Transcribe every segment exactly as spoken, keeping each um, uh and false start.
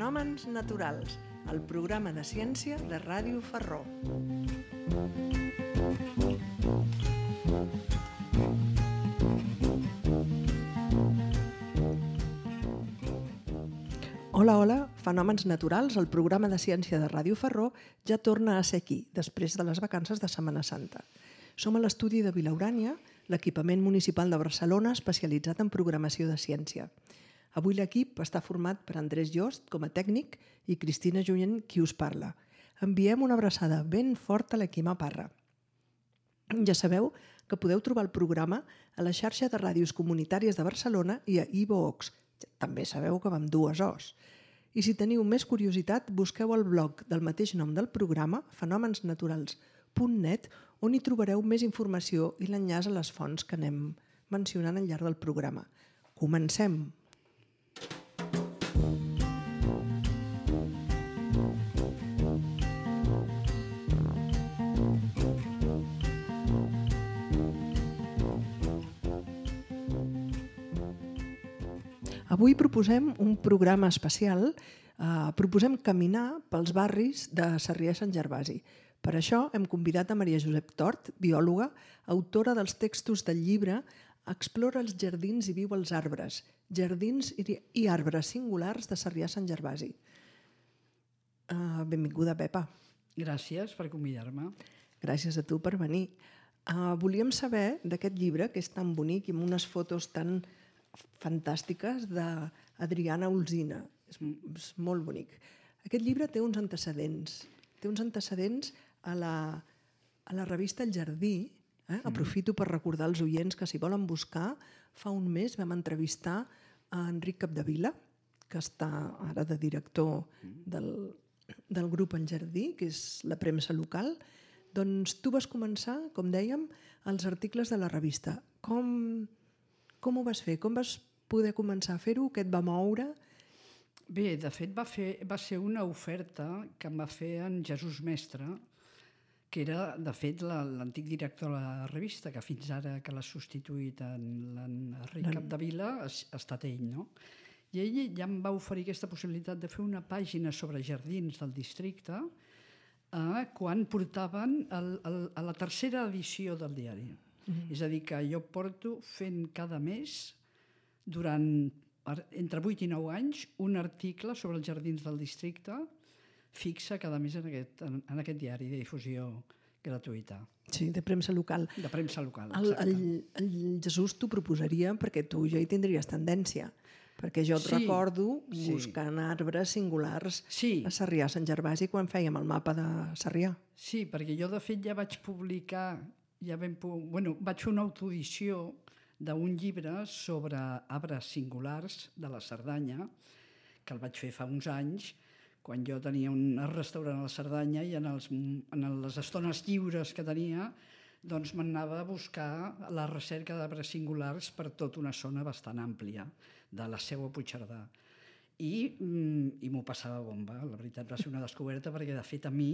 Fenòmens naturals, el programa de ciència de Ràdio Ferró. Hola, hola, Fenòmens naturals, el programa de ciència de Ràdio Ferró ja torna a ser aquí, després de les vacances de Setmana Santa. Som a l'estudi de Vilaurània, l'equipament municipal de Barcelona especialitzat en programació de ciència. Avui l'equip està format per Andrés Jost com a tècnic i Cristina Junyent, qui us parla. Enviem una abraçada ben forta a l'Equima Parra. Ja sabeu que podeu trobar el programa a la xarxa de ràdios comunitàries de Barcelona i a iVoox. També sabeu que va amb dues O's. I si teniu més curiositat, busqueu el blog del mateix nom del programa, fenòmens naturals punt net, on hi trobareu més informació i l'enllaç a les fonts que anem mencionant al llarg del programa. Comencem! Avui proposem un programa especial, eh, proposem caminar pels barris de Sarrià-Sant Gervasi. Per això hem convidat a Maria Josep Tort, biòloga, autora dels textos del llibre Explora els jardins i viu als arbres, jardins i arbres singulars de Sarrià-Sant Gervasi. Uh, benvinguda, Pepa. Gràcies per convidar-me. Gràcies a tu per venir. Uh, volíem saber d'aquest llibre, que és tan bonic i amb unes fotos tan fantàstiques d'Adriana Olzina. És, és molt bonic. Aquest llibre té uns antecedents. Té uns antecedents a la, a la revista El Jardí. Eh? Aprofito per recordar als oients que si volen buscar, fa un mes vam entrevistar a Enric Capdevila, que està ara de director del, del grup El Jardí, que és la premsa local. Doncs tu vas començar, com dèiem, els articles de la revista. Com... Com ho vas fer? Com vas poder començar a fer-ho? Què et va moure? Bé, de fet va, fer, va ser una oferta que em va fer en Jesús Mestre, que era, de fet, l'antic director de la revista, que fins ara que l'ha substituït en l'Enric Capdevila ha estat ell, no? I ell ja em va oferir aquesta possibilitat de fer una pàgina sobre jardins del districte eh, quan portaven el, el, a la tercera edició del diari. Mm-hmm. És a dir, que jo porto fent cada mes, durant entre vuit i nou anys, un article sobre els jardins del districte fixa cada mes en aquest, en, en aquest diari de difusió gratuïta. Sí, de premsa local. De premsa local, el, exacte. El, el Jesús t'ho proposaria perquè tu ja hi tindries tendència. Perquè jo et sí, recordo buscant sí. arbres singulars sí. a Sarrià-Sant Gervasi quan fèiem el mapa de Sarrià. Sí, perquè jo de fet ja vaig publicar Ja vam, bueno, vaig fer una autoedició d'un llibre sobre arbres singulars de la Cerdanya, que el vaig fer fa uns anys, quan jo tenia un restaurant a la Cerdanya i en, els, en les estones lliures que tenia, doncs m'anava a buscar la recerca d'arbres singulars per tota una zona bastant àmplia de la Seu a Puigcerdà. I, i m'ho passava bomba. La veritat va ser una descoberta perquè, de fet, a mi,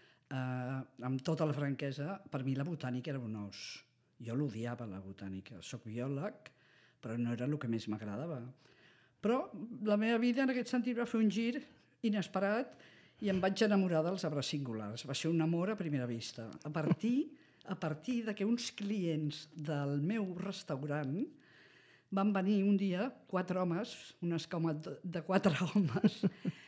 Uh, amb tota la franquesa, per mi la botànica era un os. Jo l'odiava, la botànica. Soc biòleg, però no era el que més m'agradava. Però la meva vida, en aquest sentit, va fer un gir inesperat i em vaig enamorar dels arbres singulars. Va ser un amor a primera vista. A partir, a partir de que uns clients del meu restaurant van venir un dia, quatre homes, un escaumat de quatre homes,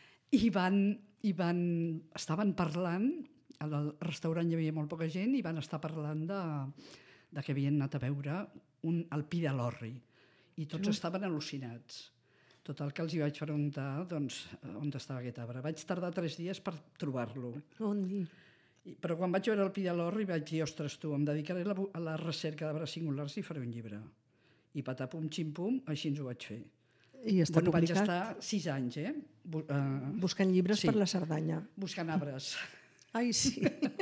i van, i van, estaven parlant. Al restaurant hi havia molt poca gent i van estar parlant de, de que havien anat a veure un, el pi de l'orri. I tots estaven al·lucinats. Total, que els hi vaig preguntar doncs, on estava aquest arbre. Vaig tardar tres dies per trobar-lo. On dir? Però quan vaig veure el pi de l'orri vaig dir, ostres, tu, em dedicaré a la, a la recerca d'arbres singulars i faré un llibre. I patapum, ximpum, així ens ho vaig fer. I està bueno, publicat? Vaig estar sis anys, eh? Uh, buscant llibres sí, per la Cerdanya. Buscant arbres. Ai, sí.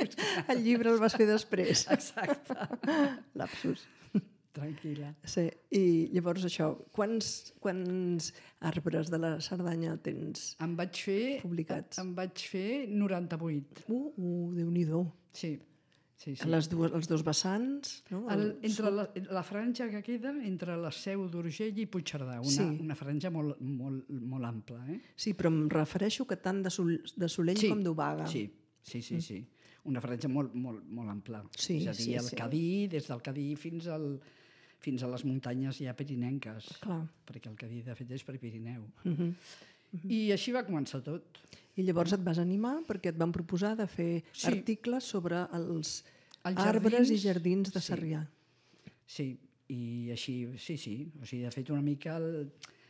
El llibre el vas fer després. Exacte. Lapsus. Tranquil·la. Sí, i llavors això, quants, quants arbres de la Cerdanya tens em vaig fer, publicats? Em vaig fer noranta-vuit. Uh, uh, Déu-n'hi-do. Sí. Sí, sí. A les dues, els dos vessants, no? El, entre la, la franja que queda entre la Seu d'Urgell i Puigcerdà, una, Sí. una franja molt, molt, molt ampla. Eh? Sí, però em refereixo que tant de, Sol, de Solell Sí, com d'Obaga. sí, sí, sí, sí. Una franja molt, molt, molt ampla. Sí, és a dir, sí, el sí. Cadí, des del Cadí fins, al, fins a les muntanyes ja pirinenques. Clar. Perquè el Cadí, de fet, és per Pirineu. Uh -huh. I així va començar tot. I llavors et vas animar perquè et van proposar de fer Sí. articles sobre els, Els arbres jardins, i jardins de sí. Sarrià. Sí, i així, sí, sí. O sigui, de fet, una mica el,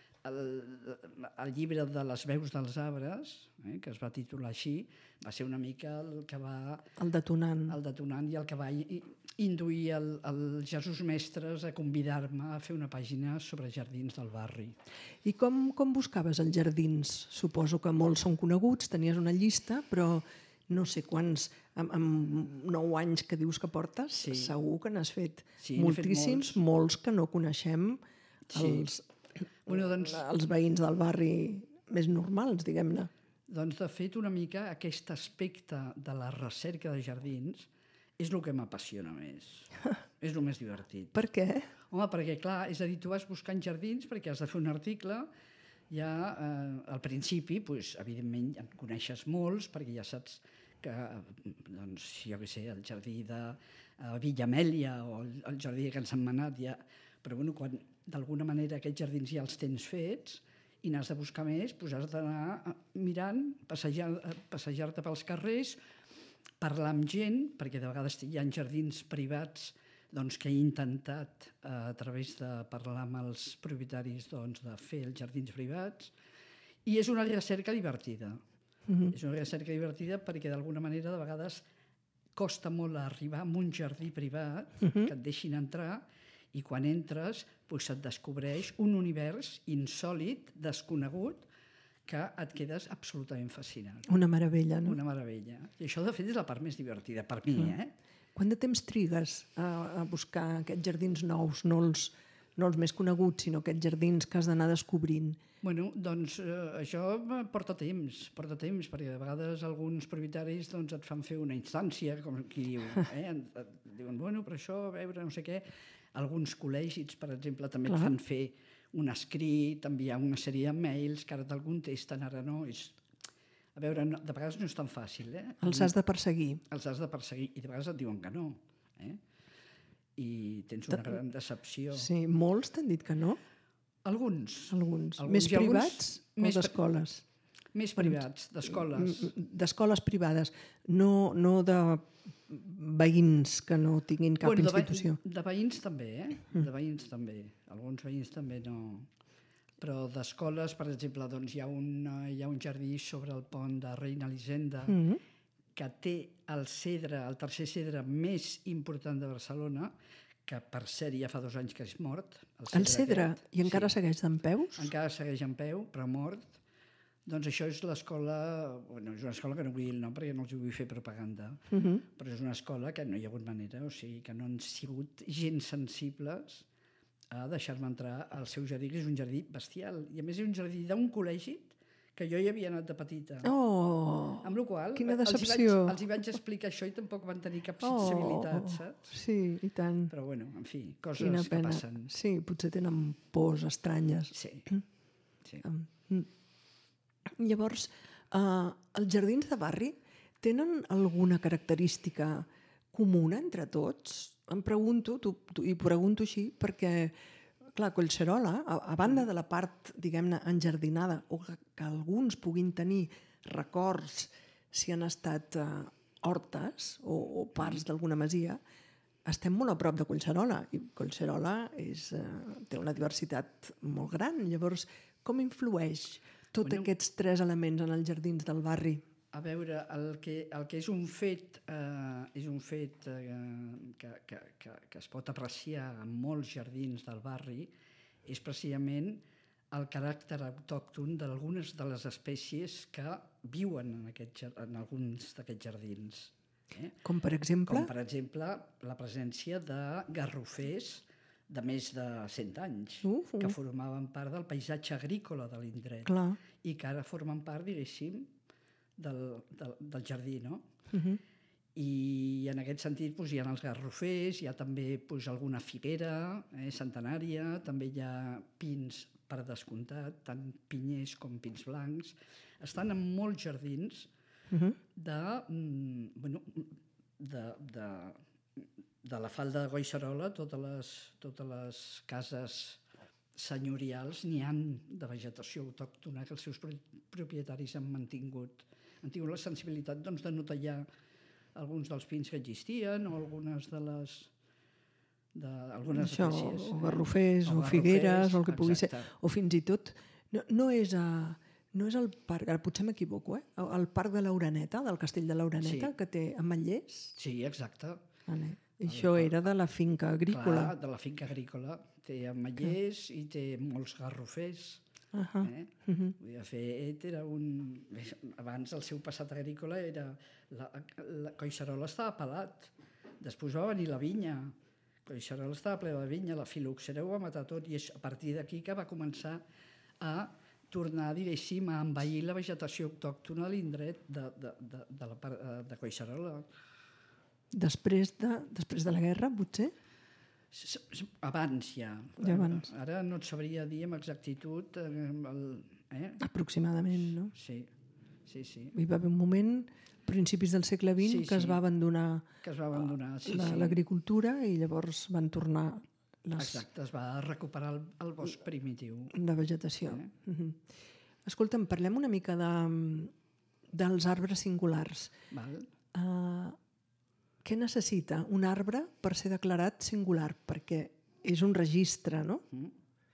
el, el llibre de les veus dels arbres, eh, que es va titular així, va ser una mica el que va... El detonant. El detonant i el que va i- induir el, el Jesús Mestres a convidar-me a fer una pàgina sobre jardins del barri. I com, com buscaves els jardins? Suposo que molts són coneguts, tenies una llista, però no sé quants, amb, amb nou anys que dius que portes, Sí. segur que n'has fet Sí, n'he fet moltíssims, molts. molts que no coneixem, Sí. els, Bueno, doncs, els veïns del barri més normals, diguem-ne. doncs, de fet, una mica aquest aspecte de la recerca de jardins és el que m'apassiona més. És el més divertit. Per què? Home, perquè, clar, és a dir, tu vas buscant jardins perquè has de fer un article, ja eh, al principi, doncs, evidentment, en coneixes molts, perquè ja saps que, doncs, jo què sé, el jardí de eh, Villa Amèlia o el, el jardí de Can Sentmenat, ja... però bueno, quan d'alguna manera aquests jardins ja els tens fets i n'has de buscar més, doncs has d'anar mirant, passejar, passejar-te pels carrers, parlar amb gent, perquè de vegades hi ha jardins privats doncs, que he intentat eh, a través de parlar amb els propietaris doncs, de fer els jardins privats, i és una recerca divertida. Mm-hmm. És una recerca divertida perquè d'alguna manera de vegades costa molt arribar a un jardí privat Mm-hmm. que et deixin entrar i quan entres doncs, et descobreix un univers insòlit, desconegut, que et quedes absolutament fascinat. Una meravella, no? Una meravella. I això, de fet, és la part més divertida per mi, eh? Quant de temps trigues a, a buscar aquests jardins nous, no els, no els més coneguts, sinó aquests jardins que has d'anar descobrint? Bueno, doncs eh, això porta temps, porta temps, perquè de vegades alguns propietaris doncs, et fan fer una instància, com qui diu, eh? et, et diuen, bueno, però això, a veure, no sé què. Alguns col·legis, per exemple, també Clar. et fan fer un escrit, enviar una sèrie de mails, que ara te'l contesten, ara no. És... A veure, no, de vegades no és tan fàcil, eh? Els has de perseguir. Els has de perseguir, i de vegades et diuen que no. Eh? I tens una gran decepció. Sí, molts t'han dit que no? Alguns. Alguns. Alguns Més i alguns privats o més pri- d'escoles? Més privats, d'escoles. D'escoles privades, no, no de veïns que no tinguin cap Bueno, de, institució. ve- de veïns també, eh? De veïns també. Alguns veïns també no... Però d'escoles, per exemple, doncs hi ha, un, hi ha un jardí sobre el pont de Reina Elisenda Mm -hmm. que té el cedre, el tercer cedre més important de Barcelona, que per cert ja fa dos anys que és mort. El cedre, aquest. i encara Sí. segueix d'en peus? Encara segueix en peu, però mort. Doncs això és l'escola... Bueno, és una escola que no vull dir el nom perquè no els vull fer propaganda, Mm -hmm. però és una escola que no hi ha hagut manera, o sigui, que no han sigut gens sensibles a deixar-me entrar al seu jardí, que és un jardí bestial. I a més és un jardí d'un col·legi que jo hi havia anat de petita. Oh, Amb la qual quina els hi, decepció. vaig, els hi vaig explicar això i tampoc van tenir cap Oh, sensibilitat, saps? sí, i tant. Però bueno, en fi, coses Quina que pena. passen. Sí, potser tenen pors estranyes. Sí, sí. Llavors, eh, els jardins de barri tenen alguna característica comuna entre tots? Em pregunto, tu, tu, i pregunto així, perquè, clar, Collserola, a, a banda de la part, diguem-ne, enjardinada, o que, que alguns puguin tenir records si han estat eh, hortes o, o parts d'alguna masia, estem molt a prop de Collserola, i Collserola és, eh, té una diversitat molt gran. Llavors, com influeix tots Bueno, aquests tres elements en els jardins del barri? A veure, el que, el que és un fet, eh, és un fet eh, que, que, que, que es pot apreciar en molts jardins del barri és precisament el caràcter autòcton d'algunes de les espècies que viuen en, aquest, jar- en alguns d'aquests jardins. Eh? Com per exemple? Com, per exemple, la presència de garrofers de més de cent anys, Uf, uf. que formaven part del paisatge agrícola de l'indret Clar. i que ara formen part, diguéssim, del, del, del jardí, no? Uh -huh. I en aquest sentit doncs, hi ha els garrofers, hi ha també doncs, alguna figuera eh, centenària, també hi ha pins per descomptat, tant pinyers com pins blancs. Estan en molts jardins uh-huh. de, mm, bueno, de, de, de la falda de Collserola, totes les, totes les cases senyorials n'hi han de vegetació autòctona que els seus propietaris han mantingut. Han tingut la sensibilitat doncs, de no tallar alguns dels pins que existien o algunes de les de, algunes Això, espècies. O garrofers, eh? o, o figueres, o el que pugui exacte. ser. O fins i tot, no, no, és, a, no és el parc, ara potser m'equivoco, eh? el parc de l'Oreneta, del castell de l'Oreneta, sí. que té ametllers? Sí, exacte. Vale. I això era de la finca agrícola. Clar, de la finca agrícola. Té ametllers i té molts garrofers. Uh-huh. Eh? Uh-huh. De fet, era un... abans el seu passat agrícola era... La, la Collserola estava pelat. Després va venir la vinya. Collserola estava ple de vinya, la filoxera ho va matar tot i és a partir d'aquí que va començar a tornar, diguéssim, a envair la vegetació autòctona a l'indret de, de, de, de, la, de Collserola. Després de, després de la guerra, potser? Abans ja. ja abans. Ara no et sabria dir amb exactitud... El, eh? Aproximadament, no? Sí, sí, sí. Hi va haver un moment, principis del segle vint, sí, que, sí. es va abandonar que es va abandonar sí, la, sí. l'agricultura i llavors van tornar... Les... Exacte, es va recuperar el, el bosc primitiu. De vegetació. Eh? Uh-huh. Escolta'm, parlem una mica de, dels arbres singulars. Val. Uh, què necessita un arbre per ser declarat singular? Perquè és un registre, no? Mm.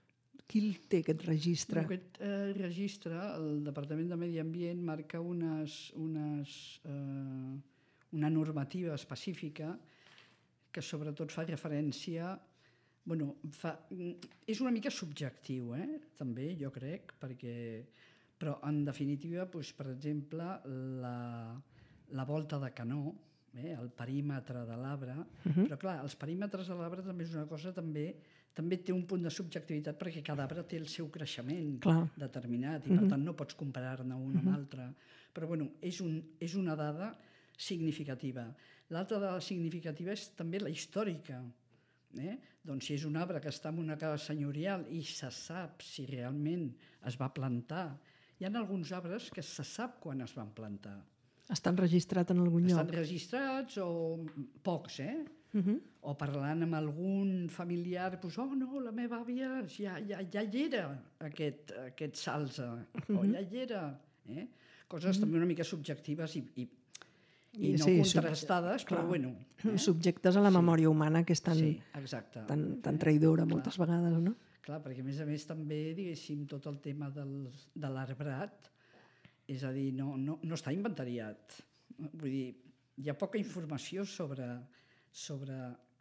Qui el té, aquest registre? Aquest eh, registre, el Departament de Medi Ambient marca unes, unes, eh, una normativa específica que sobretot fa referència... Bueno, fa, és una mica subjectiu, eh? també, jo crec, perquè... Però, en definitiva, doncs, per exemple, la, la volta de canó, eh? el perímetre de l'arbre, uh-huh. però clar, els perímetres de l'arbre també és una cosa, també també té un punt de subjectivitat perquè cada arbre té el seu creixement clar. determinat i, per uh-huh. tant, no pots comparar-ne un uh-huh. amb l'altre. Però, bueno, és, un, és una dada significativa. L'altra dada significativa és també la històrica. Eh? Doncs si és un arbre que està en una casa senyorial i se sap si realment es va plantar. Hi ha alguns arbres que se sap quan es van plantar. Estan registrats en algun lloc? Estan registrats o pocs, eh? Uh-huh. O parlant amb algun familiar, doncs, oh no, la meva àvia ja, ja, ja hi era aquest, aquest salze, uh-huh. o ja hi era. Eh? Coses uh-huh. també una mica subjectives i, i i no sí, contrastades, però clar, bueno. Eh? Subjectes a la memòria sí. humana, que és tan, sí, tan, tan traïdora moltes clar. vegades, no? Clar, perquè a més a més també, diguéssim, tot el tema del, de l'arbrat, és a dir, no, no, no està inventariat. Vull dir, hi ha poca informació sobre, sobre,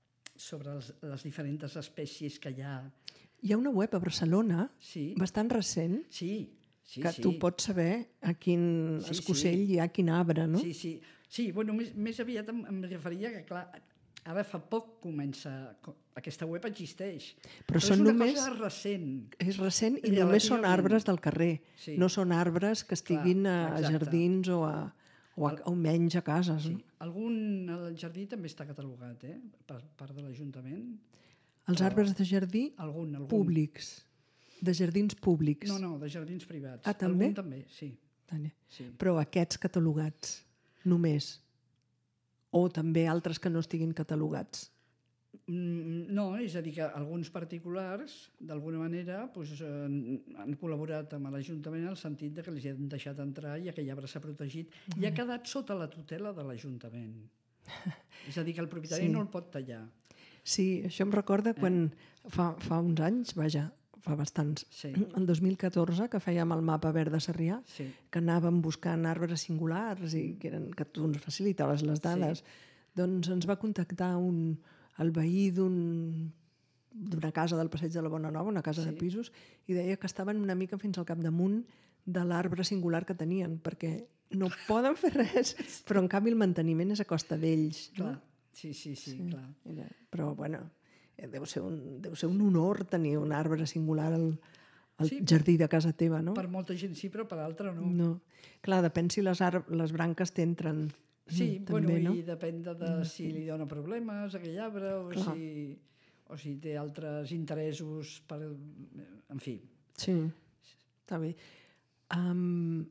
sobre els, les diferents espècies que hi ha. Hi ha una web a Barcelona, sí. bastant recent, sí, sí, que sí. tu pots saber a quin sí, escocell sí. hi ha, quin arbre, no? Sí, sí. Sí, bueno, més, més aviat em, em referia que, clar, ara fa poc comença... Aquesta web existeix. Però, però són és una només, cosa recent. És recent i només són arbres del carrer. Sí. No són arbres que estiguin clar, a jardins o, a, o a, o menys a cases. Sí. No? Algun al jardí també està catalogat, eh? Per part de l'Ajuntament. Els però... arbres de jardí algun, algun. públics. De jardins públics. No, no, de jardins privats. Ah, també? Algun també, sí. sí. Però aquests catalogats només? O també altres que no estiguin catalogats? No, és a dir, que alguns particulars, d'alguna manera, doncs, han col·laborat amb l'Ajuntament en el sentit de que els han deixat entrar i aquell arbre s'ha protegit i ha quedat sota la tutela de l'Ajuntament. És a dir, que el propietari sí. no el pot tallar. Sí, això em recorda quan eh? fa, fa uns anys, vaja, fa bastants, sí. el dos mil catorze, que fèiem el mapa verd de Sarrià, sí. que anàvem buscant arbres singulars i que, eren, que tu ens facilitaves les dades, sí. doncs ens va contactar un, el veí d'un, d'una casa del Passeig de la Bona Nova, una casa sí. de pisos, i deia que estaven una mica fins al capdamunt de l'arbre singular que tenien, perquè no poden fer res, però en canvi el manteniment és a costa d'ells. Clar, no? sí, sí, sí, sí, clar. Era, però, bueno... Deu ser, un, deu ser un honor tenir un arbre singular al, al sí, jardí de casa teva, no? Per molta gent sí, però per altra no. No. Clar, depèn si les, ar- les branques t'entren Sí, Mm, bueno, també, no? i depèn de, de si li dona problemes aquell arbre o Clar. si, o si té altres interessos per... En fi. Sí, està bé. Um,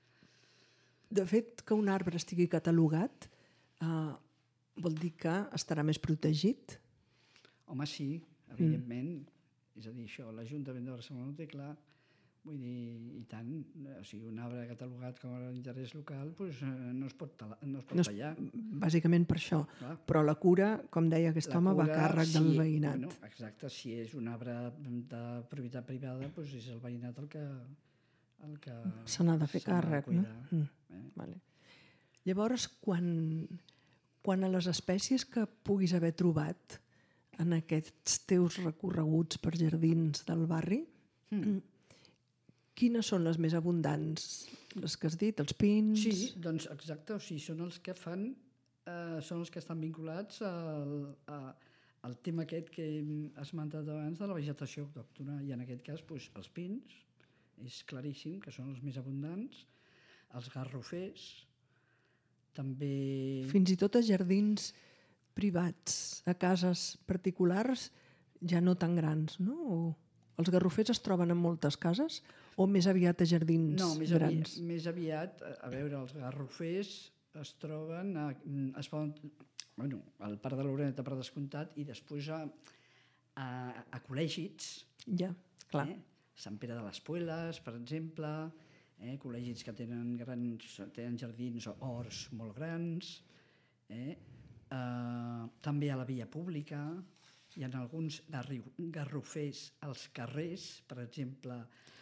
de fet, que un arbre estigui catalogat uh, vol dir que estarà més protegit? Home, sí, evidentment. Mm. És a dir, això, l'Ajuntament de Barcelona ho té clar. Vull dir, i tant, o sigui, un arbre catalogat com a interès local doncs, no es pot, tala, no es pot No és, tallar. bàsicament per això. Clar. Però la cura, com deia aquest La home, va a cura, càrrec si, del veïnat. Bueno, exacte, si és un arbre de propietat privada, doncs és el veïnat el que, el que se n'ha de fer se n'ha de càrrec, no? cuidar. Mm. Eh? Vale. Llavors, quan, quan a les espècies que puguis haver trobat en aquests teus recorreguts per jardins del barri, mm. quines són les més abundants? Les que has dit, els pins? Sí, doncs exacte, o sigui, són els que fan, eh, són els que estan vinculats al, a, al tema aquest que hem esmentat abans de la vegetació autòctona, i en aquest cas doncs, els pins, és claríssim que són els més abundants, els garrofers, també... Fins i tot a jardins privats, a cases particulars, ja no tan grans, no? O els garrofers es troben en moltes cases o més aviat a jardins no, més grans? Aviat, més aviat, a veure, els garrofers es troben, a, es poden, bueno, al Parc de l'Oreneta per descomptat, i després a, a, a col·legis. Ja, clar. Eh? Sant Pere de les Pueles, per exemple, eh? col·legis que tenen, grans, tenen jardins o horts molt grans, eh? Uh, també a la via pública, hi ha alguns garrofers als carrers, per exemple,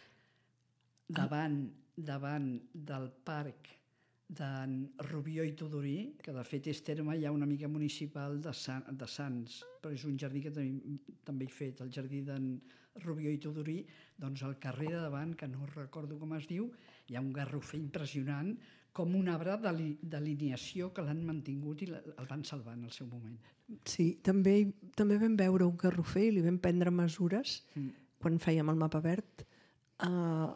davant, davant del parc d'en Rubió i Tudurí, que de fet és terme ja una mica municipal de, San, de Sants, però és un jardí que també, també he fet, el jardí d'en Rubió i Tudurí, doncs al carrer de davant, que no recordo com es diu, hi ha un garrofer impressionant, com un arbre d'alineació que l'han mantingut i el van salvar en el seu moment. Sí, també, també vam veure un garrofer i li vam prendre mesures mm. quan fèiem el mapa verd a,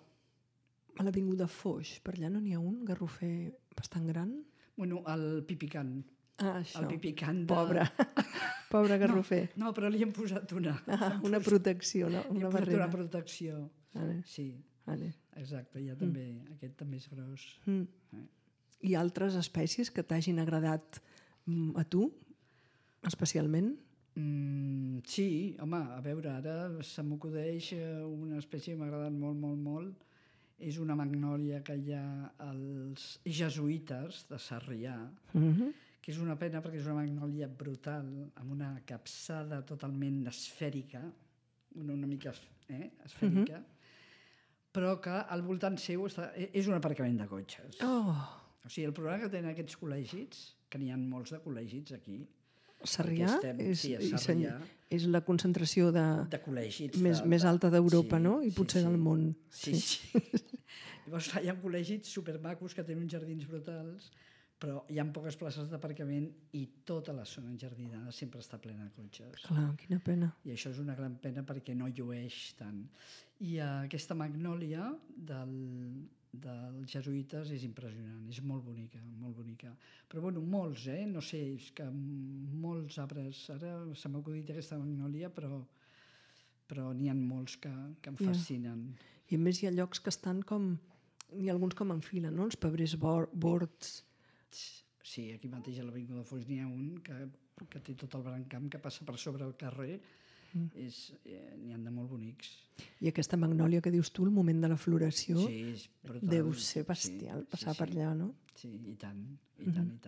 a l'Avinguda Foix. Per allà no n'hi ha un garrofer bastant gran? Bueno, el Pipicant. Ah, això. El Pipicant de... Pobre, pobre garrofer. No, no, però li hem posat una. Ah, una protecció, no? Li Una hem posat barrera. una protecció. Vale. Sí, vale. exacte. Ja també, mm. aquest també és gros. Mm. Eh? I altres espècies que t'hagin agradat a tu, especialment? Mm, sí, home, a veure, ara se m'acudeix una espècie que m'ha agradat molt, molt, molt. És una magnòlia que hi ha als jesuïtes de Sarrià, mm-hmm. que és una pena perquè és una magnòlia brutal, amb una capçada totalment esfèrica, una, una mica eh, esfèrica, mm-hmm. però que al voltant seu està, és un aparcament de cotxes. Oh! O sigui, el problema que tenen aquests col·legis, que n'hi ha molts de col·legis aquí... Sarrià, estem, és, sí, és, Sarrià és la concentració de, de col·legis més, de, més alta d'Europa, sí, no? I sí, potser sí. del món. Sí, sí. sí. Llavors, hi ha col·legis supermacos que tenen uns jardins brutals, però hi ha poques places d'aparcament i tota la zona enjardinada sempre està plena de cotxes. Clar, quina pena. I això és una gran pena perquè no llueix tant. I uh, aquesta magnòlia del, dels jesuïtes és impressionant, és molt bonica, molt bonica. Però bueno, molts, eh? No sé, és que molts arbres, ara se m'ha acudit aquesta magnòlia, però, però n'hi ha molts que, que em fascinen. Yeah. I a més hi ha llocs que estan com, n'hi ha alguns com en fila, no? Els pebrers bords. Sí, aquí mateix a l'Avinguda Foix n'hi ha un que, que té tot el brancamp que passa per sobre el carrer. Mm. És, eh, n'hi ha de molt bonics. I aquesta magnòlia que dius tu, el moment de la floració, sí, és brutal. Deu ser bestial sí, passar sí, per allà, no? Sí, i tant, i tant, mm-hmm. i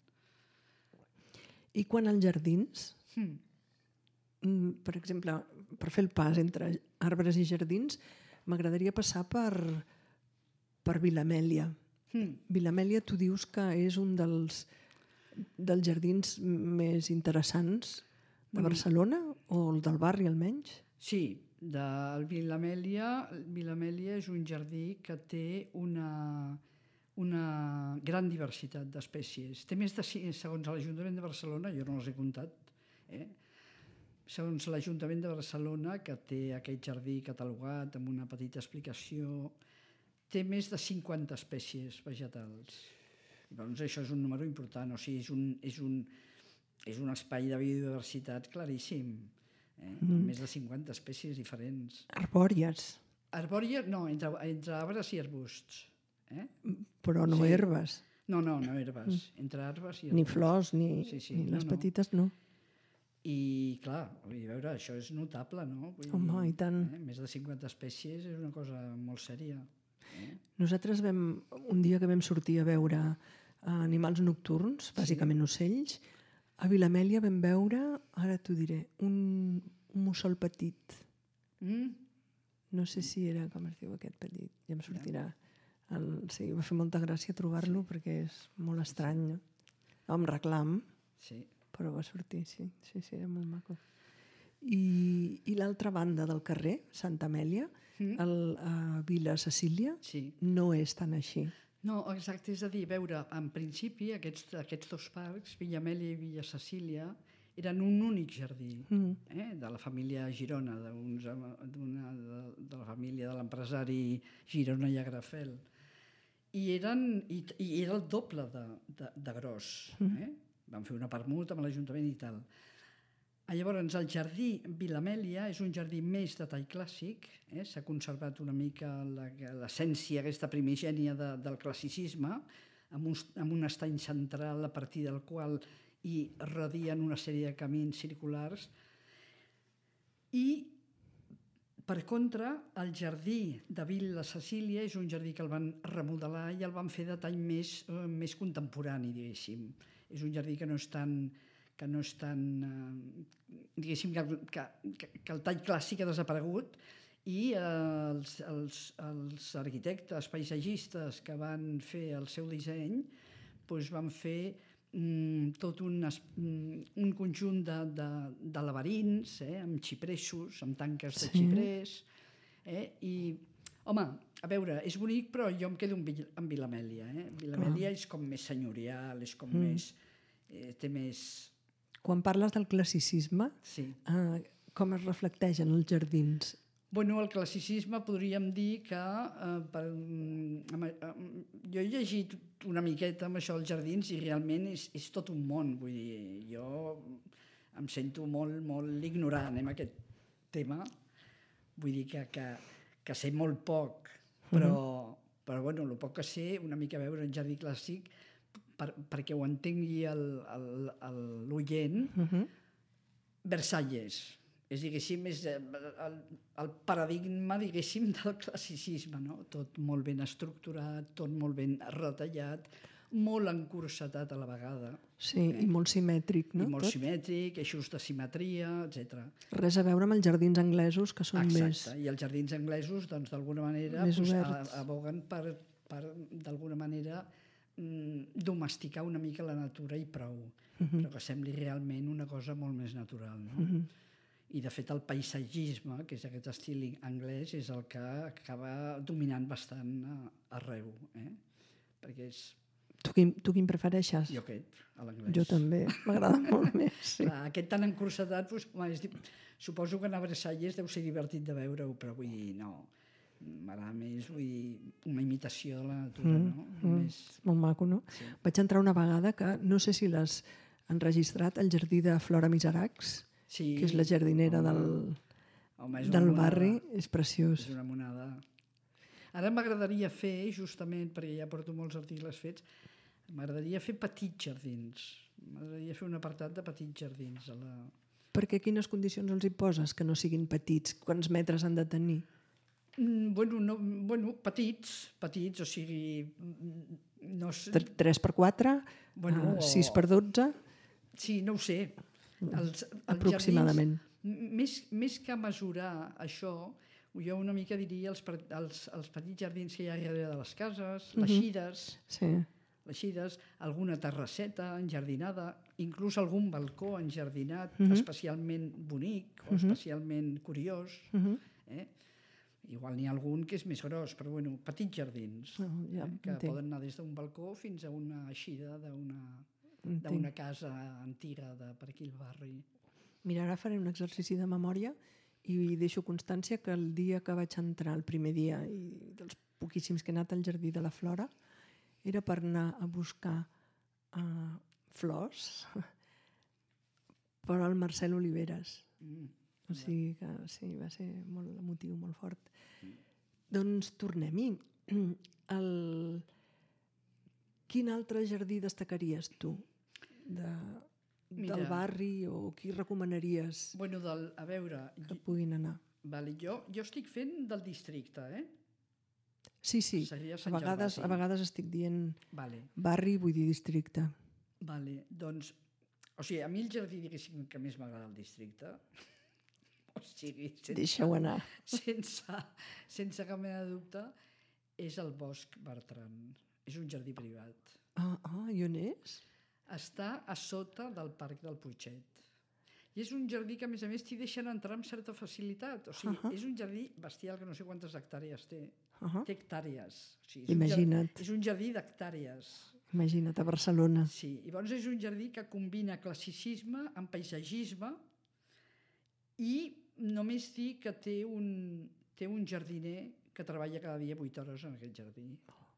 tant. I quan als jardins, mm. per exemple, per fer el pas entre arbres i jardins, m'agradaria passar per, per Vilamèlia. Mm. Vilamèlia, tu dius que és un dels, dels jardins més interessants de Barcelona, o el del barri almenys? Sí, del Vilamèlia. Vilamèlia és un jardí que té una, una gran diversitat d'espècies. Té més de, segons l'Ajuntament de Barcelona, jo no els he comptat, eh? segons l'Ajuntament de Barcelona, que té aquest jardí catalogat amb una petita explicació, té més de cinquanta espècies vegetals. Llavors, això és un número important, o sigui, és un, és un, és un espai de biodiversitat claríssim, eh? Mm. Més de cinquanta espècies diferents. Arbòries. Arbòries, no, entre, entre arbres i arbusts. Eh? Però no sí. herbes. No, no, no herbes. Mm. Entre arbres i arbusts. Ni flors, ni, sí, sí. ni les no, petites, no. I, clar, vull dir, veure, això és notable, no? Vull Home, dir, i tant. Eh? Més de cinquanta espècies és una cosa molt sèria. Eh? Nosaltres vam, un dia que vam sortir a veure animals nocturns, bàsicament sí. ocells, a Vilamèlia vam veure, ara t'ho diré, un, un mussol petit. Mm. No sé si era, com es diu aquest petit, ja em sortirà. El, sí, va fer molta gràcia trobar-lo sí. perquè és molt estrany. No? Amb reclam, sí. però va sortir, sí, sí, sí, era molt maco. I, i l'altra banda del carrer, Santa Amèlia, mm. el, a Vila Cecília, sí. no és tan així. No, exacte, és a dir, veure, en principi aquests, aquests dos parcs, Villa Amèlia i Villa Cecília, eren un únic jardí, mm. eh, de la família Girona, d'una, de, de la família de l'empresari Girona i Agrafel. I, eren, i, i era el doble de, de, de gros. Mm. Eh? Vam fer una permuta amb l'Ajuntament i tal. Llavors, el jardí Vilamèlia és un jardí més de tall clàssic, eh? S'ha conservat una mica l'essència aquesta primigènia de, del classicisme, amb un, amb un estany central a partir del qual hi radien una sèrie de camins circulars. I, per contra, el jardí de Vila Cecília és un jardí que el van remodelar i el van fer de tall més, eh, més contemporani, diguéssim. És un jardí que no és tan... que no és tan... Eh, diguéssim que, que, que el tall clàssic ha desaparegut i eh, els, els, els arquitectes paisatgistes que van fer el seu disseny doncs van fer mm, tot un, un conjunt de, de, de laberints, eh, amb xipressos, amb tanques de sí. xiprers, eh, i home, a veure, és bonic, però jo em quedo amb Vilamèlia. Eh? Vilamèlia ah. és com més senyorial, és com mm. més... Eh, té més... Quan parles del classicisme, sí. eh, com es reflecteix en els jardins? Bueno, el classicisme podríem dir que... Eh, per, eh, jo he llegit una miqueta amb això dels jardins i realment és, és tot un món. Vull dir, jo em sento molt, molt ignorant en aquest tema. Vull dir que, que, que sé molt poc, però, uh-huh. però bueno, el poc que sé, una mica veure un jardí clàssic, Per, perquè ho entengui l'oient, uh-huh. Versalles. És, diguéssim, és el, el paradigma, diguéssim, del classicisme, no? Tot molt ben estructurat, tot molt ben retallat, molt encursetat a la vegada. Sí, eh? I molt simètric, no? I molt tot? simètric, eixos de simetria, etcètera. Res a veure amb els jardins anglesos, que són Exacte. més... Exacte, i els jardins anglesos, doncs, d'alguna manera, més pues, oberts. aboguen per, per d'alguna manera, domesticar una mica la natura i prou, uh-huh. però que sembli realment una cosa molt més natural. No? Uh-huh. I de fet el paisatgisme, que és aquest estil anglès, és el que acaba dominant bastant arreu. Eh? Perquè és... Tu quin, tu quin prefereixes? Jo aquest, a l'anglès. Jo també, m'agrada molt més. Sí. Clar, aquest tan encursetat, doncs, home, és, suposo que a Versalles deu ser divertit de veure-ho, però vull dir, no... M'agrada més, vull dir, una imitació de la natura, mm, no? Mm, més... Molt maco, no? Sí. Vaig entrar una vegada que no sé si l'has enregistrat, al jardí de Flora Miseracs, sí, que és la jardinera home, del, home, és del barri, és preciós. És una monada. Ara m'agradaria fer, justament, perquè ja porto molts articles fets, m'agradaria fer petits jardins. M'agradaria fer un apartat de petits jardins. A la... Perquè quines condicions els hi poses que no siguin petits? Quants metres han de tenir? Bueno, no, bueno, petits, petits, o sigui... No sé... tres per quatre? Bueno, uh, sis per dotze? Sí, no ho sé. Els, els aproximadament. Jardins, més, més que mesurar això, jo una mica diria els, els, els petits jardins que hi ha darrere de les cases, les uh-huh. xides, sí. les xides, alguna terrasseta enjardinada, inclús algun balcó enjardinat, uh-huh. especialment bonic o uh-huh. especialment curiós, uh-huh. eh? Igual n'hi ha algun que és més gros, però bueno, petits jardins, oh, ja, eh, que entenc. Poden anar des d'un balcó fins a una eixida d'una casa antiga de per aquí al barri. Mira, ara faré un exercici de memòria i deixo constància que el dia que vaig entrar, el primer dia, i dels poquíssims que he anat al Jardí de la Flora, era per anar a buscar uh, flors per al Marcel Oliveres. Mm. O sigui que sí, va ser molt emotiu, molt fort. Mm. Doncs tornem-hi. El... Quin altre jardí destacaries tu de, Mira, del barri o qui recomanaries bueno, del, a veure, que puguin anar? Vale, jo, jo estic fent del districte, eh? Sí, sí, Seria a Sant vegades, Gervasi. a vegades estic dient Vale, barri, vull dir districte. vale, doncs, o sigui, a mi el jardí, diguéssim, que més m'agrada al districte, o sigui, sense, Deixa-ho anar. sense, sense cap mena de dubte, és el Bosc Bertran. És un jardí privat. Ah, ah, i on és? Està a sota del Parc del Puigset. I és un jardí que, a més a més, t'hi deixen entrar amb certa facilitat. O sigui, Uh-huh. és un jardí bestial que no sé quantes hectàrees té. Uh-huh. Té hectàrees. O sigui, és Imagina't. Un jardí, és un jardí d'hectàrees. Imagina't, a Barcelona. Sí, i llavors és un jardí que combina classicisme amb paisatgisme i només dir que té un, té un jardiner que treballa cada dia vuit hores en aquest jardí.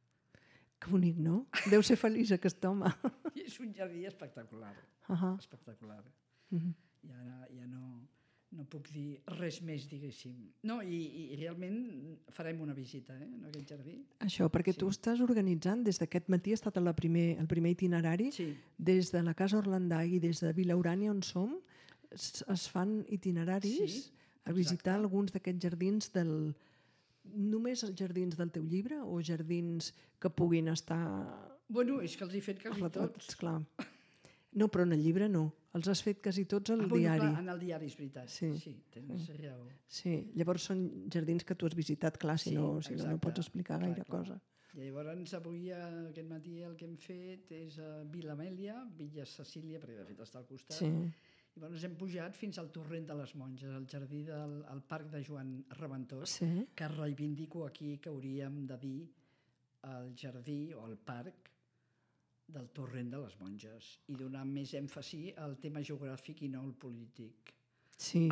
Que bonic, no? Deu ser feliç aquest home. I és un jardí espectacular. Uh-huh. Espectacular. Uh-huh. Ja, ja no, no puc dir res més, diguéssim. No, i, i realment farem una visita, eh, en aquest jardí. Això, perquè Sí. tu estàs organitzant, des d'aquest matí ha estat el primer, el primer itinerari, Sí, des de la Casa Orlandai i des de Vilaurània, on som, es, es fan itineraris Sí, a visitar exacte. alguns d'aquests jardins del... Només els jardins del teu llibre o jardins que puguin estar bueno, és que els he fet quasi retratats? tots. Clar. No, però en el llibre no. Els has fet quasi tots al Ah, bueno, diari. clar, en el diari, és veritat. Sí. Sí, tens raó. Sí, llavors són jardins que tu has visitat, clar, si Sí, no, si no, no exacte. pots explicar Clar, gaire clar. cosa. I llavors avui, eh, aquest matí, el que hem fet és a Vilamèlia, Villa Cecília, perquè de fet està al costat. Sí. I llavors hem pujat fins al Torrent de les Monges, al jardí del al Parc de Joan Reventós, Sí. que reivindico aquí que hauríem de dir el jardí o el parc del Torrent de les Monges i donar més èmfasi al tema geogràfic i no al polític. Sí.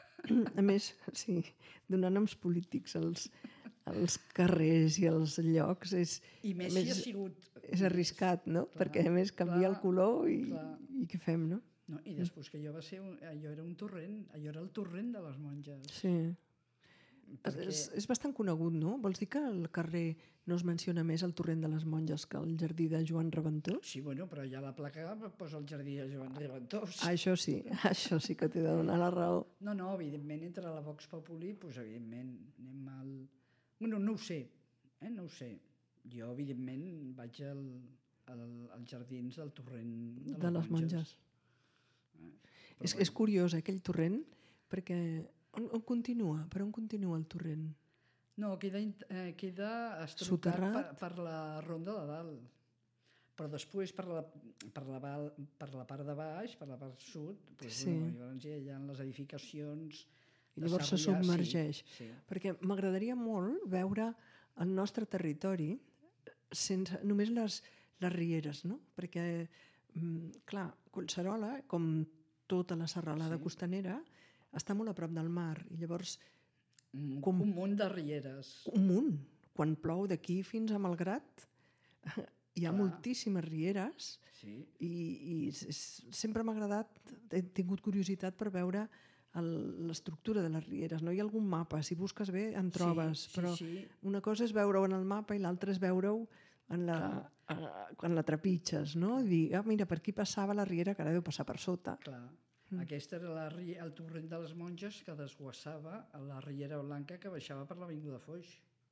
A més, sí, donar noms polítics als, als carrers i als llocs és, I més, a si ha més, sigut... és arriscat, no? Clar, Perquè a més canvia clar, el color i, clar. i què fem, no? No, I després que allò va ser... Un, allò era un torrent, allò era el Torrent de les Monges. Sí. Perquè... És, és bastant conegut, no? Vols dir que al carrer no es menciona més el Torrent de les Monges que el jardí de Joan Reventós? Sí, bueno, però ja la placa posa el jardí de Joan Reventós. Ah, això sí, això sí que t'he de donar la raó. No, no, evidentment, entre la Vox Populi, doncs, evidentment, anem al... Bueno, no ho sé, eh? no ho sé. Jo, evidentment, vaig al, al, als jardins del Torrent de les, De les monges. Eh? És, és curiós, eh, aquell torrent, perquè on, on continua? Per on continua el torrent? No, queda, int- eh, queda estrucat per, Soterrat? per la ronda de dalt. Però després, per la, per, la, val- per la part de baix, per la part sud, doncs, Sí. bueno, llavors ja hi ha les edificacions... I de llavors se Sarrià, submergeix. Sí, sí. Perquè m'agradaria molt veure el nostre territori sense només les, les rieres, no? Perquè, mm, clar, Collserola, com tota la serralada Sí. costanera, està molt a prop del mar. I llavors, Un, Com- un munt de rieres. un munt. Quan plou d'aquí fins a Malgrat, hi ha Clar. moltíssimes rieres Sí. i, i és, és, sempre m'ha agradat, he tingut curiositat per veure el- l'estructura de les rieres. No hi ha algun mapa, si busques bé en trobes, sí, sí, però sí. una cosa és veure-ho en el mapa i l'altra és veure-ho en la, a, quan la trepitges, no? I dir, ah, mira, per aquí passava la riera, que ara deu passar per sota. Clar. Mm. Aquesta era la, rie- el torrent de les Monges que desguassava a la Riera Blanca que baixava per l'Avinguda Foix.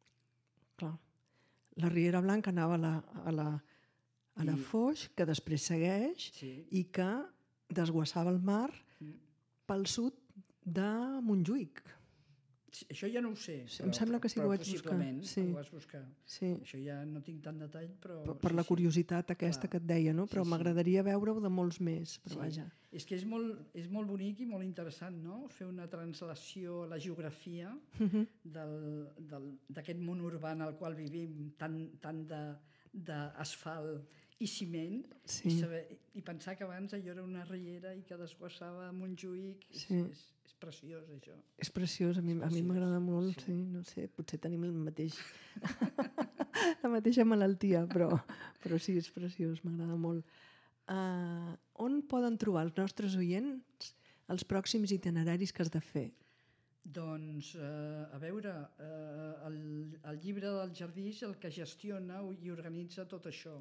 Clar. La riera blanca anava a la, a la, a la I- Foix, que després segueix, Sí. i que desguassava el mar Mm. pel sud de Montjuïc. Sí, això ja no ho sé. Sí, em sembla que sí que però ho vaig buscar, possiblement sí. ho vas buscar. Sí, Això ja no tinc tant detall, però... per, per sí, la sí. curiositat aquesta Clar. que et deia, no? Però Sí, sí. m'agradaria veure-ho de molts més, però Sí. vaja. És que és molt, és molt bonic i molt interessant, no? Fer una translació a la geografia Mhm. del- del- d'aquest món urbà en el qual vivim, tant, tant de- d'asfalt i ciment, Sí. i, saber, i pensar que abans allò era una riera i que desguassava a Montjuïc. És, Sí. és, és preciós, això. És preciós, a mi, a mi preciós, m'agrada molt, sí. sí. No sé, potser tenim el mateix la mateixa malaltia, però, però sí, és preciós, m'agrada molt. Uh, on poden trobar els nostres oients els pròxims itineraris que has de fer? Doncs, eh, a veure, eh, el, el llibre del jardí és el que gestiona i organitza tot això.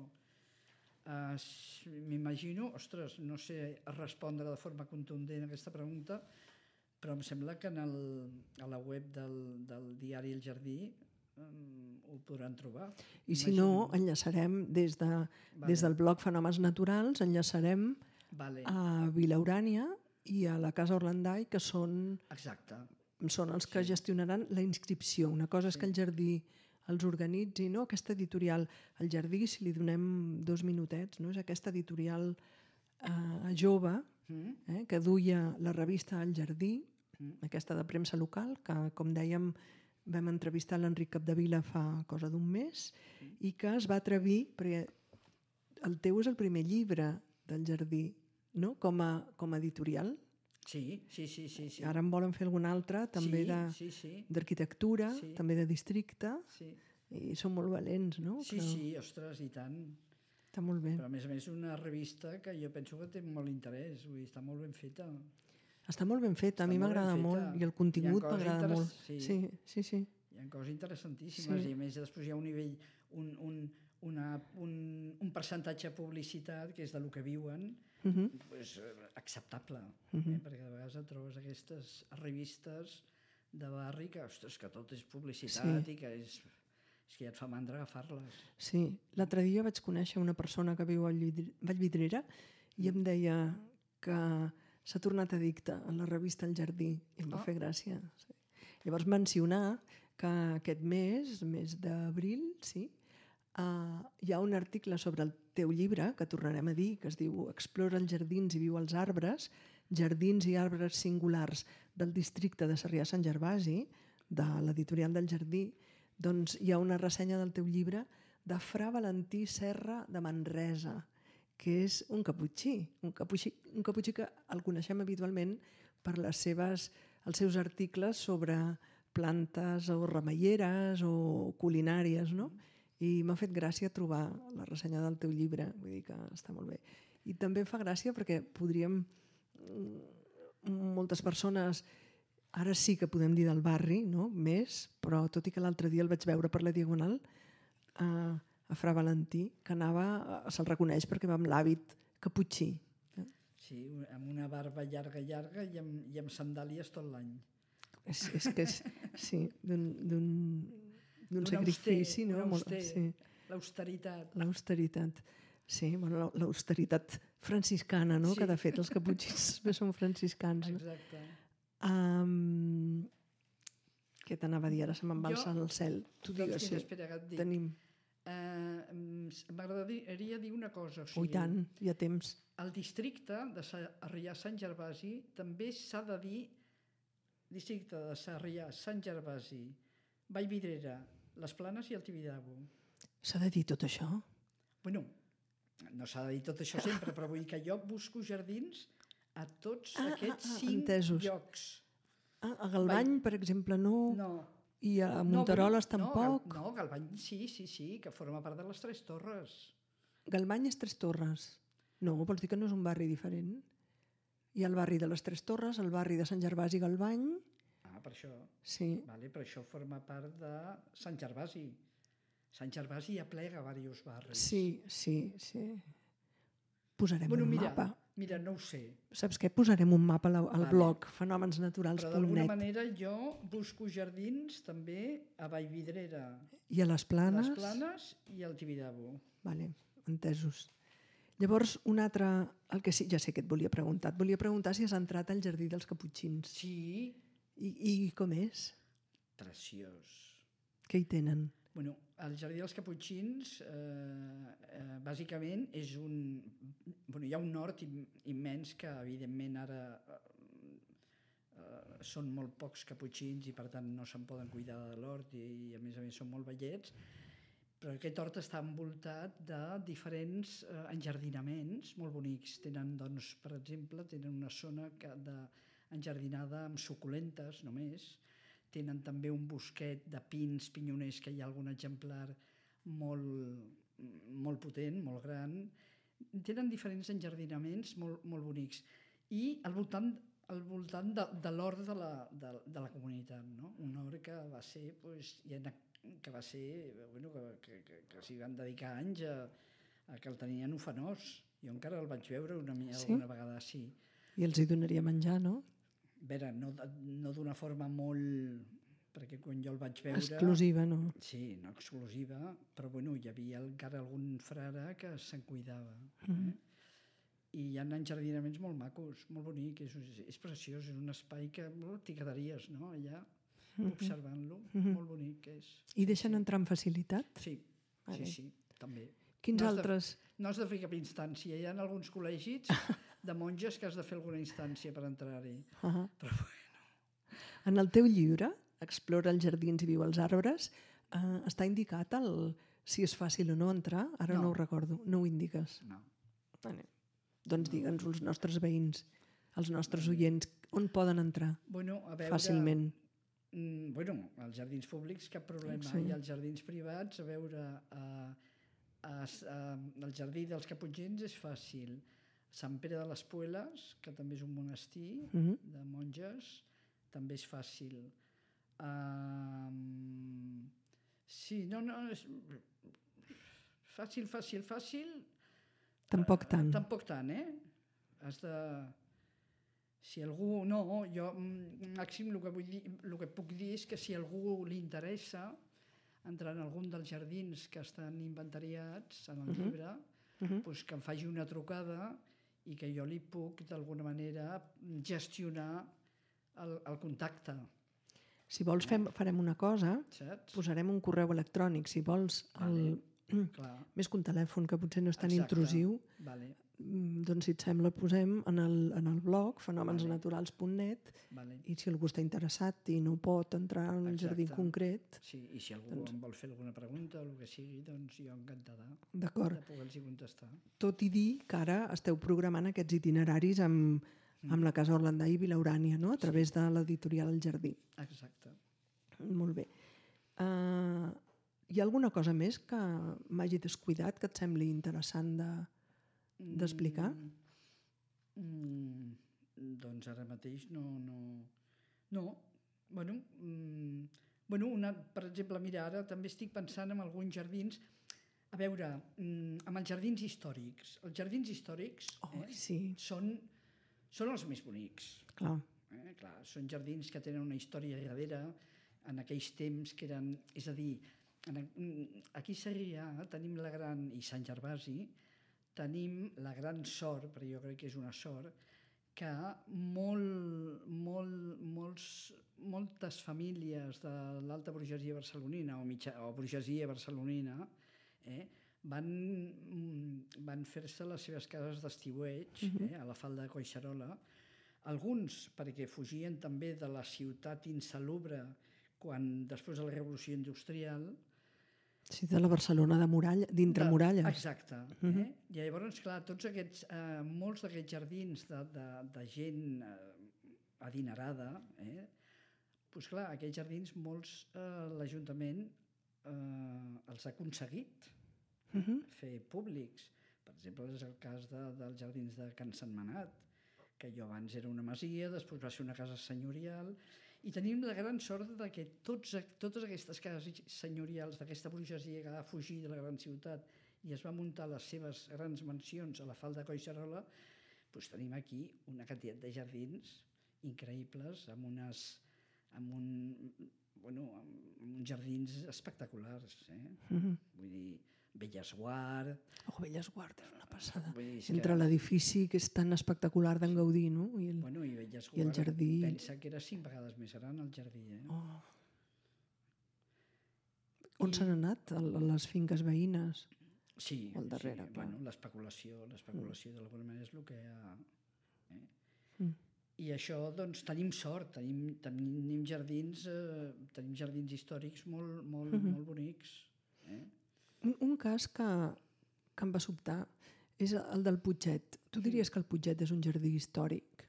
Eh, M'imagino, ostres, no sé respondre de forma contundent a aquesta pregunta, però em sembla que en el, a la web del, del diari El Jardí um, ho podran trobar. I si no, enllaçarem des, de, Vale. des del blog Fenòmens Naturals, enllaçarem Vale. a Vilaurània i a la Casa Orlandai, que són, Exacte. són els que sí. gestionaran la inscripció. Una cosa és Sí. que el jardí els organitzi, no? Aquesta editorial, el jardí, si li donem dos minutets, no? És aquesta editorial eh, jove Mm. eh, que duia la revista El Jardí, Mm. aquesta de premsa local, que, com dèiem, vam entrevistar l'Enric Capdevila fa cosa d'un mes, mm. i que es va atrevir, perquè el teu és el primer llibre del Jardí, no? com, a, com a editorial. Sí, sí, sí, sí, sí. Ara en volen fer algun altre, també sí, sí, sí. d'arquitectura, Sí. també de districte, Sí, i són molt valents, no? sí, que... sí, ostres, i tant. Està molt bé. Però a més a més una revista que jo penso que té molt interès, vull dir, està molt ben feta. Està molt ben feta, a Està mi molt ben m'agrada feta. molt, i el Hi contingut ha coses m'agrada interess- molt. sí. Sí, sí, sí. Hi ha coses interessantíssimes Sí. i a més després hi ha un nivell, un, un, una, un, un percentatge de publicitat que és del que viuen, Uh -huh. pues, eh, acceptable, Uh -huh. eh? perquè de vegades et trobes aquestes revistes de barri que, ostres, que tot és publicitat Sí. i que és, és que ja et fa mandra agafar-les. Sí, l'altre dia vaig conèixer una persona que viu a Vallvidre- Vallvidrera i em deia que s'ha tornat addicta a la revista El Jardí i em va Ah. fer gràcia. Sí. Llavors mencionar que aquest mes, mes d'abril, sí, uh, hi ha un article sobre el teu llibre, que tornarem a dir, que es diu Explora els jardins i viu als arbres, jardins i arbres singulars del districte de Sarrià-Sant Gervasi, de l'editorial del Jardí. Doncs hi ha una ressenya del teu llibre de Fra Valentí Serra de Manresa, que és un caputxí, un caputxí, un caputxí que el coneixem habitualment per les seves, els seus articles sobre plantes o remeieres o culinàries, no? I m'ha fet gràcia trobar la ressenya del teu llibre, vull dir que està molt bé. I també em fa gràcia perquè podríem, moltes persones, ara sí que podem dir del barri, no? Més, però tot i que l'altre dia el vaig veure per la Diagonal, a, a Fra Valentí, que anava, se'l reconeix perquè va amb l'hàbit caputxí. Sí, amb una barba llarga, llarga i amb, i amb sandàlies tot l'any. És, és que és, sí, d'un d'un d'un Un sacrifici, auster, no? un Molt, auster, sí. L'austeritat. L'austeritat. Sí, bueno, la- l'austeritat franciscana, no? Sí. Que de fet els caputxins bé són franciscans. No? Exacte. Um, què t'anava a dir? Ara se me'n va Jo- alçant el cel. Tu Doncs digues, mira, sí. espera, que et dic. Tenim. Eh, M'agradaria dir una cosa. O Oh, i tant, hi ha temps. El districte de Sarrià-Sant Gervasi també s'ha de dir districte de Sarrià-Sant Gervasi, Vallvidrera, Les Planes i el Tibidabo. S'ha de dir tot això? Bueno, no s'ha de dir tot això sempre, però vull dir que jo busco jardins a tots Ah, aquests ah, ah, cinc entesos. llocs. Ah, a Galvany, per exemple, no. No. I a Monteroles no, tampoc. No, Gal- no, Galvany sí, sí, sí, que forma part de les Tres Torres. Galvany és Tres Torres. No, vols dir que no és un barri diferent? Hi ha el barri de les Tres Torres, el barri de Sant Gervasi i Galvany. Ah, per això. Sí. Vale, però això forma part de Sant Gervasi. Sant Gervasi aplega diversos barris. Sí, sí, sí. Posarem Bueno, un mira, mapa. mira, no ho sé. Saps què? Posarem un mapa al, al Vale. blog fenòmensnaturals Però punt d'alguna net. manera jo busco jardins també a Vallvidrera, I a les Planes? les Planes i al Tibidabo. Vale, entesos. Llavors, un altre... El que sí, ja sé que et volia preguntar. Et volia preguntar si has entrat al Jardí dels Caputxins. Sí, I, i com és? preciós. Què hi tenen? Bueno, el Jardí dels Caputxins, eh, eh, bàsicament, és un... Bueno, hi ha un hort im- immens que, evidentment, ara eh, són molt pocs caputxins i, per tant, no se'n poden cuidar de l'hort i, i, a més a més, són molt vellets. Però aquest hort està envoltat de diferents eh, enjardinaments molt bonics. Tenen, doncs, per exemple, tenen una zona que de, enjardinada amb suculentes, només. Tenen també un bosquet de pins, pinyoners, que hi ha algun exemplar molt, molt potent, molt gran. Tenen diferents enjardinaments molt, molt bonics. I al voltant, al voltant de, de l'hort de, la, de, de la comunitat, no? Un hort que va ser, pues, que va ser, bueno, que, que, que s'hi van dedicar anys a, a que el tenien ufanós. Jo encara el vaig veure una, sí? alguna vegada, sí. I els hi donaria menjar, no? A veure, no, no d'una forma molt... perquè quan jo el vaig veure... Exclusiva, no? Sí, no exclusiva, però bueno, hi havia encara algun frare que se'n cuidava. Eh? Mm. I hi ha enjardinaments molt macos, molt bonic, és, és preciós, és un espai que t'hi quedaries, no?, allà, mm-hmm. observant-lo, mm-hmm. molt bonic és. I deixen entrar amb facilitat? Sí, vale. sí, sí, també. Quins no altres? De, no has de fer cap instància, hi ha alguns col·legis de monges que has de fer alguna instància per entrar-hi. Uh-huh. Però bueno. En el teu llibre, Explora els jardins i viu als arbres, eh, està indicat el, si és fàcil o no entrar? Ara no, no ho recordo. No ho indiques? No. Vale. Doncs no. Digue'ns els nostres veïns, els nostres oients, on poden entrar bueno, a veure, fàcilment? Mm, bueno, als jardins públics cap problema. Sí. I als jardins privats, a veure, eh, a, a, el jardí dels Caputxins és fàcil. Sant Pere de les Pueles, que també és un monestir mm-hmm. de monges, també és fàcil. Um, sí, no, no, és fàcil, fàcil, fàcil. Tampoc tant. Uh, tampoc tant, eh? Has de... Si algú... No, jo màxim el que, vull dir, el que puc dir és que si a algú li interessa entrar en algun dels jardins que estan inventariats en el uh-huh. llibre, uh-huh. doncs que em faci una trucada i que jo li puc d'alguna manera gestionar el, el contacte. Si vols fem, farem una cosa, saps? Posarem un correu electrònic, si vols, el, vale. Més que un telèfon, que potser no és tan exacte. Intrusiu, vale. Doncs si et sembla el posem en el, en el blog fenòmens naturals punt net vale. I si algú està interessat i no pot entrar en un jardí concret... Sí, i si algú doncs... em vol fer alguna pregunta o el que sigui, doncs jo encantada D'acord. de poder-los contestar. Tot i dir que ara esteu programant aquests itineraris amb... amb la Casa Orlandà i Vilaurània, no? A través sí. de l'editorial El Jardí. Exacte. Molt bé. Uh, hi ha alguna cosa més que m'hagi descuidat, que et sembli interessant de, d'explicar? Mm, mm, doncs ara mateix no... No, no. Bueno, mm, bueno una, per exemple, mira, ara també estic pensant en alguns jardins. A veure, mm, amb els jardins històrics. Els jardins històrics oh, eh, sí. són... Són els més bonics. Clar. Eh? Clar, són jardins que tenen una història darrere, en aquells temps que eren... És a dir, en, aquí a Sarrià tenim la gran... i Sant Gervasi, tenim la gran sort, perquè jo crec que és una sort, que molt, molt, molts, moltes famílies de l'alta burgesia barcelonina o, mitja, o burgesia barcelonina eh, van, van fer-se les seves cases d'estiueig uh-huh. eh, a la falda de Collserola. Alguns perquè fugien també de la ciutat insalubre quan després de la Revolució Industrial. Sí, de la Barcelona de muralla, dintre de, muralles. Exacte. Uh-huh. eh? I llavors, clar, tots aquests, eh, molts d'aquests jardins de, de, de gent eh, adinerada, eh, doncs clar, aquests jardins molts eh, l'Ajuntament eh, els ha aconseguit Uh-huh. fer públics. Per exemple, és el cas de, dels jardins de Can Sentmenat, que jo abans era una masia, després va ser una casa senyorial, i tenim la gran sort de que tots, totes aquestes cases senyorials d'aquesta burgesia que va fugir de la gran ciutat i es va muntar les seves grans mansions a la falda de Collserola, doncs tenim aquí una quantitat de jardins increïbles, amb unes... amb un, bueno, amb uns jardins espectaculars. Eh? Uh-huh. Vull dir, Bellesguard... Oh, Bellesguard és una passada. Que... Entre l'edifici, que és tan espectacular d'en Gaudí, no? I el, bueno, i Bellesguard, i el jardí... pensa que era cinc vegades més gran el jardí. Eh? Oh. On I... s'han anat? A les finques veïnes? Sí, al darrere, sí. Bueno, l'especulació, l'especulació mm. d'alguna manera és el que hi ha... Eh? Mm. I això, doncs, tenim sort, tenim, tenim, jardins, eh, tenim jardins històrics molt, molt, mm-hmm. molt bonics. Eh? Un, un cas que, que em va sobtar és el del Putxet. Tu diries que el Putxet és un jardí històric?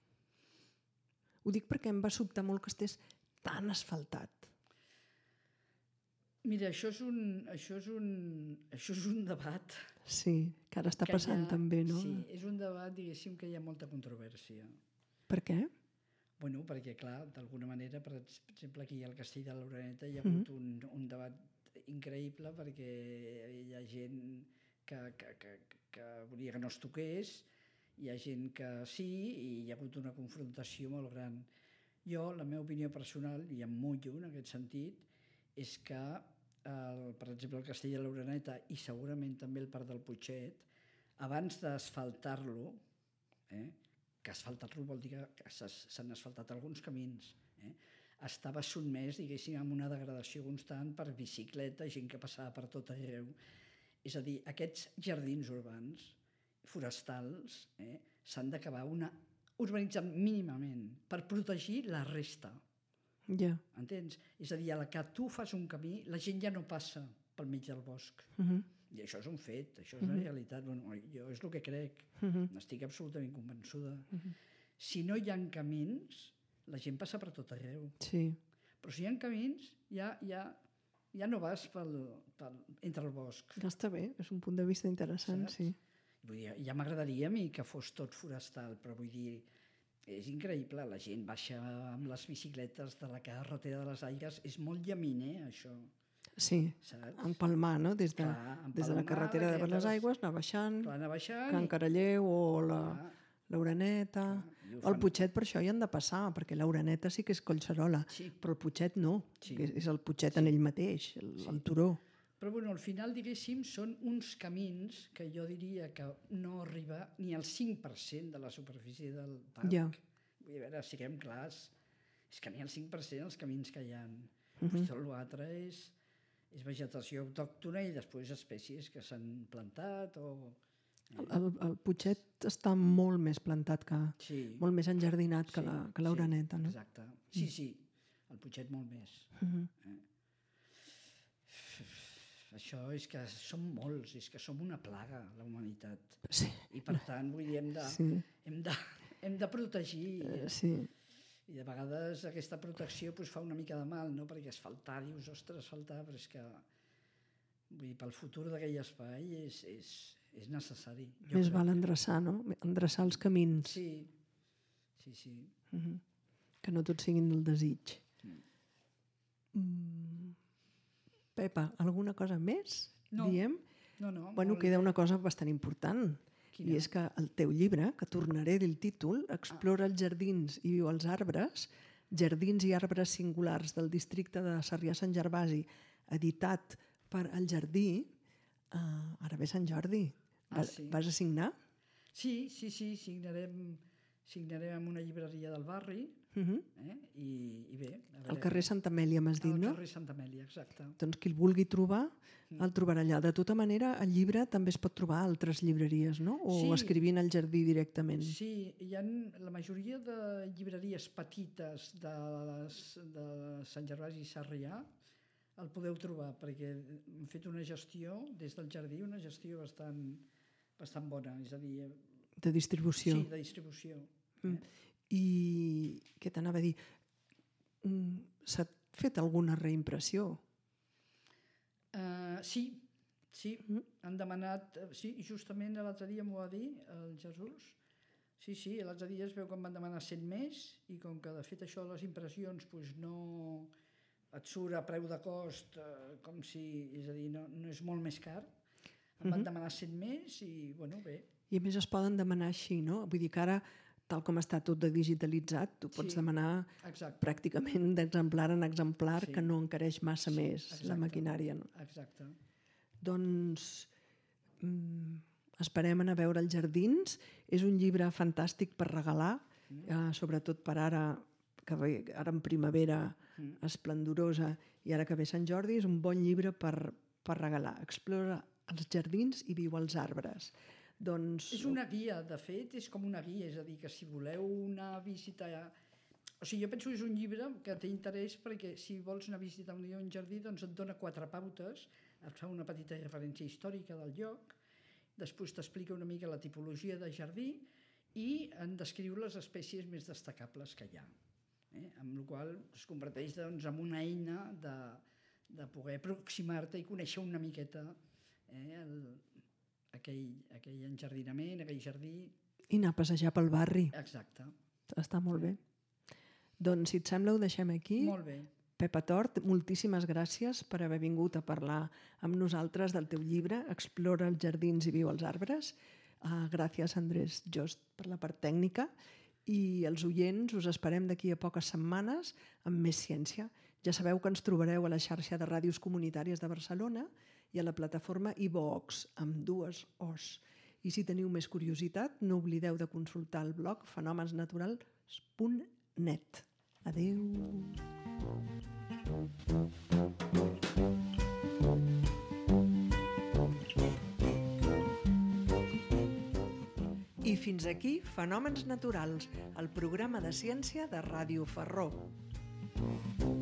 Ho dic perquè em va sobtar molt que estés tan asfaltat. Mira, això és un, això és un, això és un debat. Sí, que ara està que passant ha, també, no? Sí, és un debat, diguéssim, que hi ha molta controvèrsia. Per què? Bueno, perquè, clar, d'alguna manera, per exemple, aquí al Castell de l'Oreneta hi ha hagut un, un debat increïble perquè hi ha gent que, que, que, que volia que no es toqués, hi ha gent que sí, i hi ha hagut una confrontació molt gran. Jo, la meva opinió personal, i em mullo en aquest sentit, és que, el, per exemple, el Castell de l'Oreneta i segurament també el Parc del Putxet, abans d'asfaltar-lo, eh, que asfaltar-lo vol dir que s'han asfaltat alguns camins, eh, estava sotmès, diguéssim, a una degradació constant per bicicleta, gent que passava per tot arreu. És a dir, aquests jardins urbans, forestals, eh, s'han d'acabar una urbanitzant mínimament per protegir la resta. Ja. Entens? És a dir, a la que tu fas un camí, la gent ja no passa pel mig del bosc. Uh -huh. I això és un fet, això és una uh -huh. realitat. Bueno, jo és el que crec. Uh -huh. N'estic absolutament convençuda. Uh -huh. Si no hi ha camins, la gent passa per tot arreu. Sí. Però si hi ha camins, ja, ja, ja no vas pel, pel, entre el bosc. Ja està bé, és un punt de vista interessant, Saps? sí. Vull dir, ja m'agradaria a mi que fos tot forestal, però vull dir, és increïble, la gent baixa amb les bicicletes de la carretera de les Aigües, és molt llaminer, això. Sí, saps? empalmar, no? Des de, Clar, des de la empalmar, carretera de d'aquelles- les Aigües, anar baixant, Clar, anar baixant Can i- Caralleu o la, Clar. l'Oreneta. i ho El fan- Putxet per això hi han de passar, perquè l'Oreneta sí que és Collserola, Sí. però el Putxet no, Sí. que és, és el Putxet en ell mateix, el, el turó. Però bueno, al final, diguéssim, són uns camins que jo diria que no arriba ni al cinc per cent de la superfície del parc. Ja. Vull dir, a veure, siguem clars, és que ni el cinc per cent els camins que hi ha. Mhm. Uh -huh. Tot l'altre és, és vegetació autòctona i després espècies que s'han plantat o... El, el Putxet està molt més plantat que... Sí. molt més enjardinat que Sí, la- que l'Oreneta, sí, no? Exacte. Sí, sí, el Putxet molt més. Uh -huh. Això és que som molts, és que som una plaga, la humanitat. Sí, I per tant, vull dir, hem de, Sí. hem de, hem de protegir. eh, sí. I de vegades aquesta protecció pues, fa una mica de mal, no? Perquè asfaltar, dius, ostres, asfaltar, però és que vull dir, pel futur d'aquell espai és, és, és necessari. Jo Més crec. val endreçar, no? Endreçar els camins, Sí, sí, sí. uh -huh. que no tots siguin del desig. Mm. Pepa, alguna cosa més? No. Diem? No, no, Bueno, molt queda bé. una cosa bastant important, Quina? i és que el teu llibre, que tornaré a dir el títol, Explora els jardins i viu als arbres, Jardins i arbres singulars del districte de Sarrià-Sant Gervasi, editat per El Jardí, uh, ara ve Sant Jordi. Ah, Vas, sí. vas a signar? Sí, sí, sí, signarem, signarem en una llibreria del barri, Uh -huh. eh? I, i bé... A veure, Al carrer Santa Amèlia, m'has dit, Al no? carrer Santa Amèlia, exacte. Doncs qui el vulgui trobar, el trobarà allà. De tota manera, el llibre també es pot trobar a altres llibreries, no? O Sí. escrivint al jardí directament. Sí, hi ha la majoria de llibreries petites de, les, de Sant Gervasi i Sarrià el podeu trobar, perquè hem fet una gestió des del jardí, una gestió bastant, bastant bona, és a dir, De distribució. sí, de distribució. Mm. I què t'anava a dir? Mm, S'ha fet alguna reimpressió? Uh, sí, sí, mm. han demanat, eh, sí, justament l'altre dia m'ho va dir el Jesús, sí, sí, l'altre dia es veu que em van demanar cent més i com que de fet això de les impressions pues, no et surt a preu de cost, eh, com si, és a dir, no, no és molt més car, em van demanar cent més i, bueno, bé. I a més es poden demanar així, no? Vull dir que ara, tal com està tot de digitalitzat, tu pots Sí, demanar exacte. pràcticament d'exemplar en exemplar, Sí. que no encareix massa Sí, més la exacte. maquinària. No? Exacte. Doncs mm, esperem anar a veure els jardins. És un llibre fantàstic per regalar, eh, sobretot per ara, que ve, ara en primavera esplendorosa i ara que ve Sant Jordi, és un bon llibre per, per regalar. Explora els jardins i viu als arbres. Doncs... És una guia, de fet, és com una guia, és a dir, que si voleu anar a visitar... O sigui, jo penso que és un llibre que té interès perquè si vols anar a visitar un dia un jardí, doncs et dona quatre pautes, et fa una petita referència històrica del lloc, després t'explica una mica la tipologia de jardí i en descriu les espècies més destacables que hi ha. Eh? Amb la qual cosa es converteix doncs, en una eina de, de poder aproximar-te i conèixer una miqueta eh, el, aquell, aquell enjardinament, aquell jardí. I anar a passejar pel barri. Exacte. Està molt bé. Doncs, si et sembla, ho deixem aquí. Molt bé. Pepa Tort, moltíssimes gràcies per haver vingut a parlar amb nosaltres del teu llibre Explora els jardins i viu als arbres. Uh, gràcies, Andrés Jost, per la part tècnica. I els oients us esperem d'aquí a poques setmanes amb més ciència. Ja sabeu que ens trobareu a la xarxa de ràdios comunitàries de Barcelona i a la plataforma iVox, amb dues O's. I si teniu més curiositat, no oblideu de consultar el blog fenòmens naturals punt net. Adéu! I fins aquí Fenòmens Naturals, el programa de ciència de Ràdio Ferró.